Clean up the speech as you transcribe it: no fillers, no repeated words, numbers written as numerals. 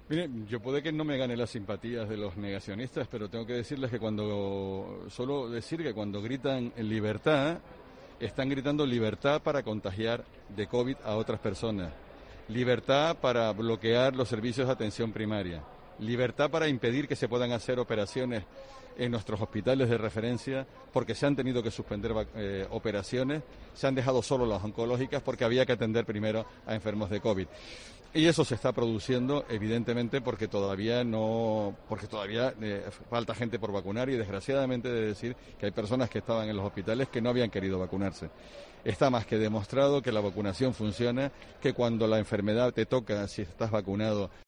Miren, yo puede que no me gane las simpatías de los negacionistas, pero tengo que decirles que solo decir que cuando gritan en libertad, están gritando libertad para contagiar de COVID a otras personas, libertad para bloquear los servicios de atención primaria, libertad para impedir que se puedan hacer operaciones en nuestros hospitales de referencia porque se han tenido que suspender operaciones, se han dejado solo las oncológicas porque había que atender primero a enfermos de COVID. Y eso se está produciendo, evidentemente, porque todavía falta gente por vacunar y desgraciadamente he de decir que hay personas que estaban en los hospitales que no habían querido vacunarse. Está más que demostrado que la vacunación funciona, que cuando la enfermedad te toca, si estás vacunado,